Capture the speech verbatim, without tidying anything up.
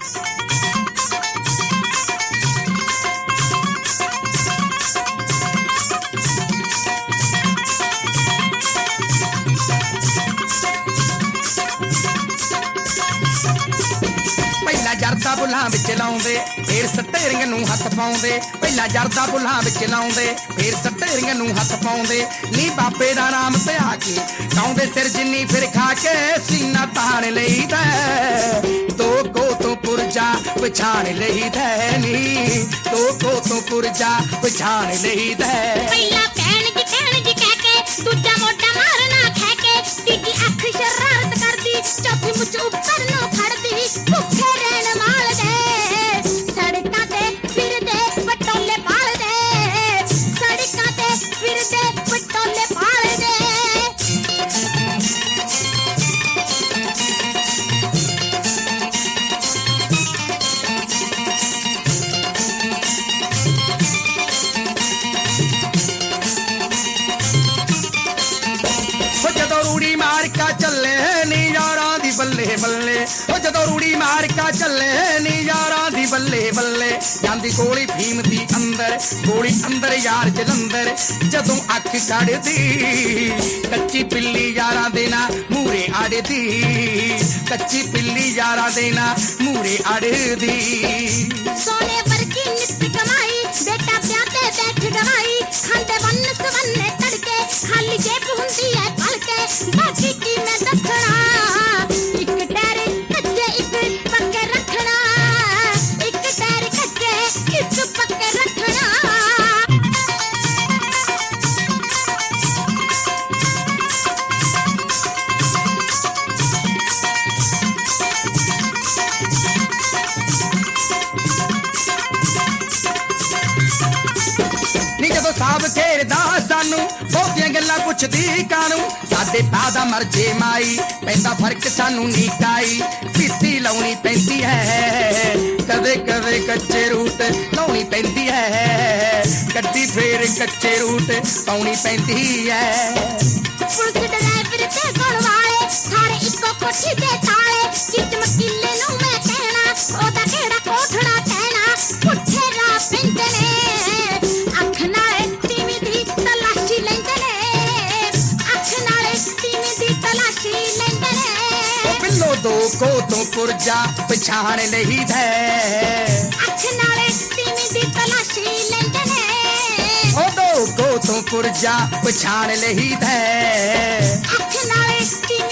ਜਰਦਾ ਬੁੱਲਾਂ ਵਿੱਚ ਲਾਉਂਦੇ ਫੇਰ ਸਟੇਰਿੰਗ ਨੂੰ ਹੱਥ ਪਾਉਂਦੇ ਪਹਿਲਾਂ ਜਰਦਾ ਬੁੱਲਾਂ ਵਿੱਚ ਲਾਉਂਦੇ ਫੇਰ ਸਟੇਰਿੰਗ ਨੂੰ ਹੱਥ ਪਾਉਂਦੇ ਨੀ ਬਾਬੇ ਦਾ ਨਾਮ ਤੇ ਆ ਕੇ ਕਾਉਂਦੇ ਸਿਰ ਜਿੰਨੀ ਫਿਰ ਖਾ ਕੇ ਸੀਨਾ ਤਾਣ ਲਈਦਾ ਦੋ ਕੋ ਤੋਂ ਪੁਰਜਾ ਪਛਾਣ ਲਈਦਾ ਨੀ ਦੋ ਕੋ ਤੋਂ ਪੁਰਜਾ ਪਛਾਣ ਲਈਦਾ ਪਹਿਲਾਂ ਭੈਣ ਜੀ ਭੈਣ ਜੀ ਕਹਿ ਕੇ ਦੂਜਾ ਮੋਢਾ ਮਾਰਨਾ ਖਹਿ ਕੇ ਤੀਜੀ ਅੱਖ ਸ਼ਰਾਰਤ ਕਰਦੀ ਚੌਥੀ ਮੁੱਛ ਉੱਪਰ ਨੂੰ ਖੜਦੀ ਭੁੱਖੇ ਰਹਿਣ ਮਾਲ ਦੇ ਸੜਕਾਂ ਤੇ ਫਿਰਦੇ ਪਟੋਲੇ ਪਾਲਦੇ ਸੜਕਾਂ ਤੇ ਫਿਰਦੇ ਪਟੋਲੇ ਪਾਲਦੇ ਰੂੜੀ ਮਾਰ ਕਾ ਚੱਲੇ ਨੀ ਯਾਰਾਂ ਦੀ ਬੱਲੇ ਬੱਲੇ ਉਹ ਜਦੋਂ ਰੂੜੀ ਮਾਰ ਕਾ ਚੱਲੇ ਨੀ ਯਾਰਾਂ ਦੀ ਬੱਲੇ ਬੱਲੇ ਜਾਂਦੀ ਗੋਲੀ ਫੀਮ ਦੀ ਅੰਦਰ ਗੋਲੀ ਅੰਦਰ ਯਾਰ ਜਲੰਧਰ ਜਦੋਂ ਅੱਖ ਕੱਢਦੀ ਕੱਚੀ ਪਿੱਲੀ ਯਾਰਾਂ ਦੇ ਨਾ ਮੂਰੇ ਅੜਦੀ ਕੱਚੀ ਪਿੱਲੀ ਯਾਰਾਂ ਦੇ ਨਾ ਮੂਰੇ ਅੜਦੀ ਸੋਨੇ ਵਰਗੀ ਨਿੱਤ ਕਮਾਈ ਬੇਟਾ ਵਿਆਹ ਤੇ ਬੈਠ ਗਵਾਈ ਖਾਂਦੇ ਵੰਨ ਸਵੰਨੇ ਤੜਕੇ ਖਾਲੀ ਜੇਬ ਹੁੰਦੀ ਐ ਭਲਕੇ ਬਾਕੀ ਕੀ ਮੈਂ ਦੱਸਣਾ ਇੱਕ ਟੈਰ ਕੱਚੇ ਇੱਕ ਪੱਕੇ ਰੱਖਣਾ ਇੱਕ ਟੈਰ ਕੱਚੇ ਇੱਕ ਪੱਕੇ ਰੱਖਣਾ ਨੀ ਜਦੋਂ ਸਾਬ ਖੇਰਦਾ ਸਾਨੂੰ ਬਹੁਤੀਆਂ ਗੱਲਾਂ ਪੁੱਛਦੀ ਕਾਨੂੰ ਸਾਡੇ ਪਾ ਦਾ ਮਰਜੇ ਮਾਈ ਪੈਂਦਾ ਫਰਕ ਸਾਨੂੰ ਨੀ ਕਾਈ ਪੀਤੀ ਲਾਉਣੀ ਪੈਂਦੀ ਹੈ ਕਦੇ ਕਦੇ ਕੱਚੇ ਰੂਟ ਲਾਉਣੀ ਪੈਂਦੀ ਹੈ ਗੱਡੀ ਫੇਰ ਕੱਚੇ ਰੂਟ ਪਾਉਣੀ ਪੈਂਦੀ ਹੈ ਪੁਲਿਸ ਡਰਾਈਵਰ ਤੇ ਗੋਲ ਵਾਲੇ ਸਾਰੇ ਇੱਕੋ ਕੋਠੀ ਦੇ ਤਾਲੇ ਕਿਤ ਮਕੀਲੇ ਨੂੰ ਮੈਂ ਕਹਿਣਾ ਉਹਦਾ ਕਿਹੜਾ ਕੋਠੜਾ ਕਹਿਣਾ ਪੁੱਠੇ ਰਾਹ ਪੈਂਦੇ ਨੇ ਅੱਖ ਨਾਲੇ ਟੀਵੀ ਦੀ ਤਲਾਸ਼ੀ ਲੈਂਦੇ ਨੇ ਅੱਖ ਨਾਲੇ ਟੀਵੀ ਦੀ ਤਲਾਸ਼ੀ ਲੈਂਦੇ ਨੇ ਉਹ ਬਿੱਲੋ ਦੋ ਕੋ ਤੋਂ ਪੁਰਜਾ ਪਛਾਣ ਲਈਦਾ ਅੱਖ ਨਾਲੇ ਟੀਵੀ ਦੀ ਤਲਾਸ਼ੀ ਲੈਂਦੇ ਨੇ ਉਹ ਦੋ ਕੋ ਤੋਂ ਪੁਰਜਾ ਪਛਾਣ ਲਈਦਾ ਅੱਖ ਨਾਲੇ